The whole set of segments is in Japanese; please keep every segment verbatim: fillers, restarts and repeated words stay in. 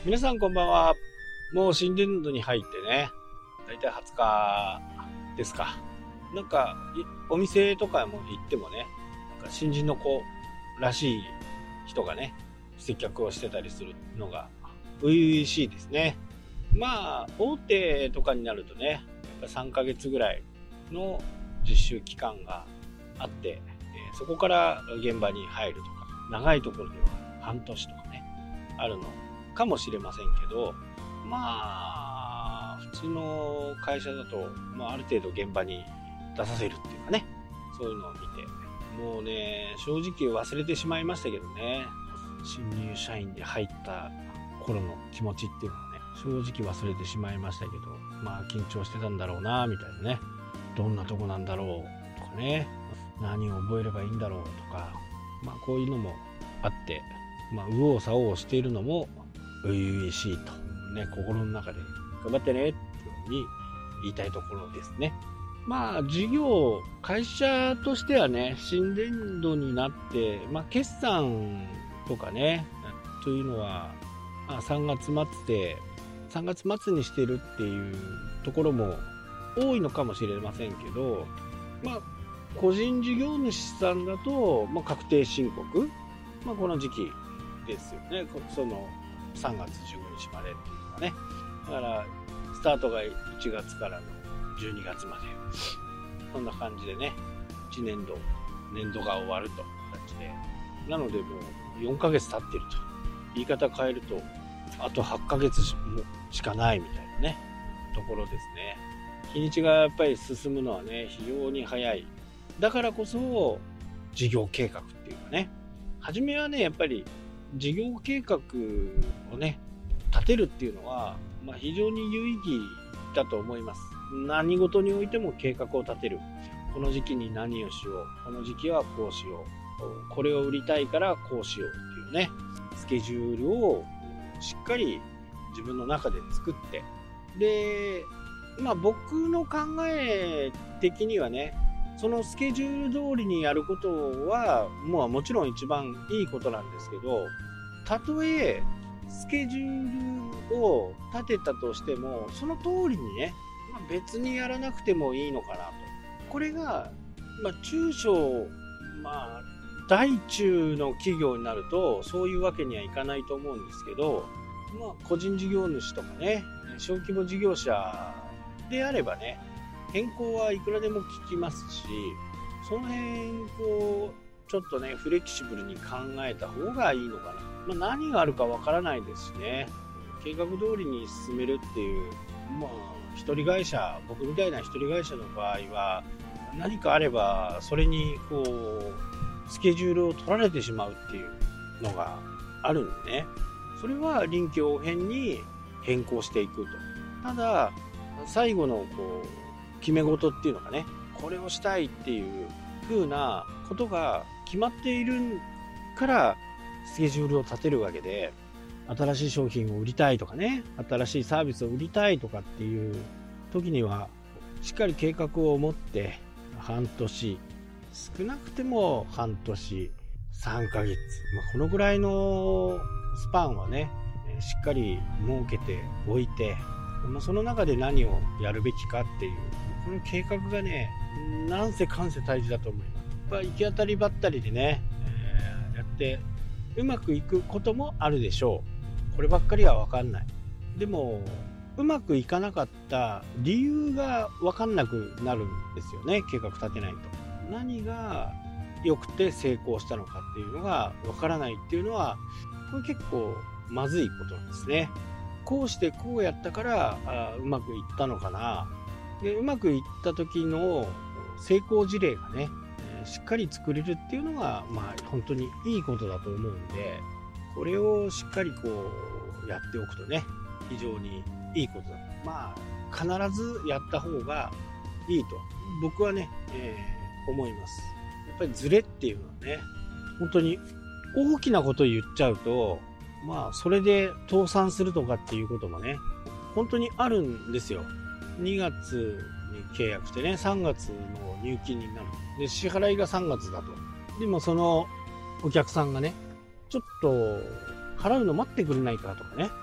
皆さんこんばんは。もう新年度に入ってね、だいたいはつかですか。なんかお店とかも行ってもね、なんか新人の子らしい人がね、接客をしてたりするのが初々しいですね。まあ大手とかになるとね、やっぱさんかげつぐらいの実習期間があって、えー、そこから現場に入るとか、長いところでは半年とかね、あるのかもしれませんけど、まあ普通の会社だと、まあ、ある程度現場に出させるっていうかね、そういうのを見て、もうね正直忘れてしまいましたけどね、新入社員で入った頃の気持ちっていうのはね、正直忘れてしまいましたけど、まあ緊張してたんだろうなみたいなね、どんなとこなんだろうとかね、何を覚えればいいんだろうとか、まあこういうのもあって、まあ右往左往しているのも初々しいとね、心の中で頑張ってねっていうふうに言いたいところですね。まあ事業会社としてはね、新年度になって、まあ決算とかねというのは、まあ、さんがつ末でさんがつ末にしてるっていうところも多いのかもしれませんけど、まあ個人事業主さんだと、まあ、確定申告、まあ、この時期ですよね。そのさんがつじゅうごにちまでっていうのはね、だからスタートがいちがつからのじゅうにがつまで、そんな感じでね、いちねんど年度が終わるという形で、なのでもうよんかげつ経っていると、言い方変えるとあとはちかげつ し, しかないみたいなねところですね。日にちがやっぱり進むのはね非常に早い。だからこそ事業計画っていうかね、初めはねやっぱり事業計画をね立てるっていうのは、まあ、非常に有意義だと思います。何事においても計画を立てる。この時期に何をしよう、この時期はこうしよう、これを売りたいからこうしようっていうね、スケジュールをしっかり自分の中で作って、でまあ僕の考え的にはね、そのスケジュール通りにやることはもうもちろん一番いいことなんですけど、たとえスケジュールを立てたとしてもその通りにね、まあ、別にやらなくてもいいのかなと。これが、まあ、中小、まあ大中の企業になるとそういうわけにはいかないと思うんですけど、まあ、個人事業主とかね、小規模事業者であればね、変更はいくらでも効きますし、その辺こうちょっとねフレキシブルに考えた方がいいのかな。まあ、何があるかわからないですしね、計画通りに進めるっていう、まあ一人会社、僕みたいな一人会社の場合は何かあればそれにこうスケジュールを取られてしまうっていうのがあるんでね、それは臨機応変に変更していくと。ただ最後のこう決め事っていうのがね、これをしたいっていう風なことが決まっているからスケジュールを立てるわけで、新しい商品を売りたいとかね、新しいサービスを売りたいとかっていう時にはしっかり計画を持って半年、少なくても半年、さんかげつ、まあ、このぐらいのスパンはねしっかり設けておいて、まあ、その中で何をやるべきかっていうこの計画がね、なんせかんせ大事だと思います。まあ、行き当たりばったりでね、えー、やってうまくいくこともあるでしょう。こればっかりは分かんない。でもうまくいかなかった理由が分かんなくなるんですよね、計画立てないと。何が良くて成功したのかっていうのが分からないっていうのは、これ結構まずいことなんですね。こうしてこうやったからあうまくいったのかな。でうまくいった時の成功事例がね、しっかり作れるっていうのが、まあ本当にいいことだと思うんで、これをしっかりこうやっておくとね、非常にいいことだ。まあ必ずやった方がいいと僕はね、えー、思います。やっぱりズレっていうのはね、本当に大きなことを言っちゃうと、まあそれで倒産するとかっていうこともね本当にあるんですよ。にがつに契約してね、さんがつの入金になる。で支払いがさんがつだと。でもそのお客さんがね、ちょっと払うの待ってくれないかとかね、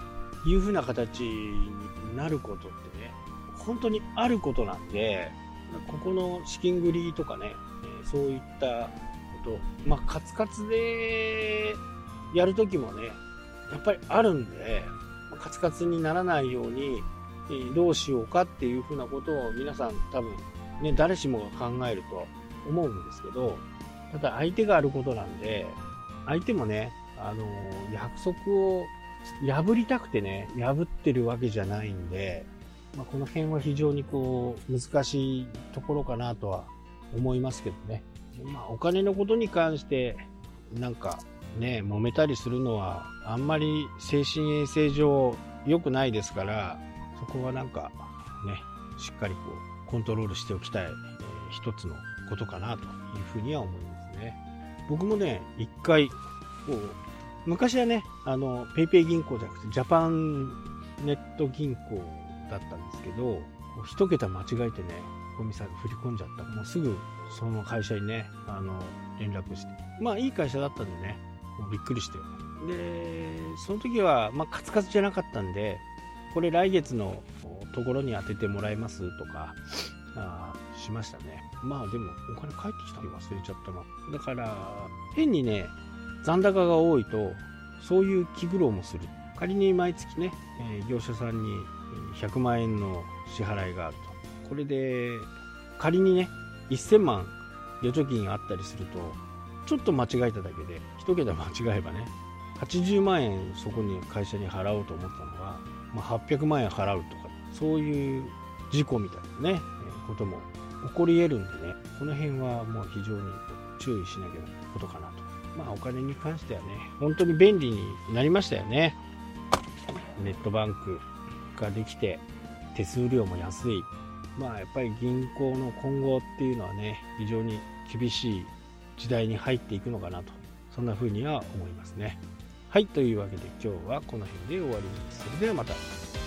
いうふうな形になることってね、本当にあることなんで、ここの資金繰りとかね、そういったこと、まあ、カツカツでやるときもね、やっぱりあるんで、カツカツにならないようにどうしようかっていうふうなことを皆さん多分ね、誰しもが考えると思うんですけど、ただ相手があることなんで、相手もね、あの約束を破りたくてね、破ってるわけじゃないんで、まあ、この辺は非常にこう難しいところかなとは思いますけどね。まあ、お金のことに関してなんかね、揉めたりするのはあんまり精神衛生上良くないですから、そこはなんかね、しっかりこうコントロールしておきたい、えー、一つのことかなというふうには思いますね。僕もね、一回こう昔はね、あのペイペイ銀行じゃなくてジャパンネット銀行だったんですけど、一桁間違えてね、コミさんが振り込んじゃった。もうすぐその会社にね、あの連絡して、まあいい会社だったんでね、もうびっくりして、でその時はまあカツカツじゃなかったんで、これ来月のところに当ててもらえますとかあしましたね。まあでもお金返ってきたの忘れちゃったな。だから変にね、残高が多いとそういう気苦労もする。仮に毎月ね、えー、業者さんにひゃくまんえんの支払いがあると、これで仮にねせんまん預貯金あったりすると、ちょっと間違えただけで一桁間違えばね、はちじゅうまんえんそこに会社に払おうと思ったのが、まあ、はっぴゃくまんえん払うとか、そういう事故みたいなね、えー、ことも起こり得るんでね、この辺はもう非常に注意しなきゃいけないことかなと。まあお金に関してはね、本当に便利になりましたよね。ネットバンクができて手数料も安い。まあやっぱり銀行の今後っていうのはね、非常に厳しい時代に入っていくのかなと、そんな風には思いますね。はい、というわけで今日はこの辺で終わります。それではまた。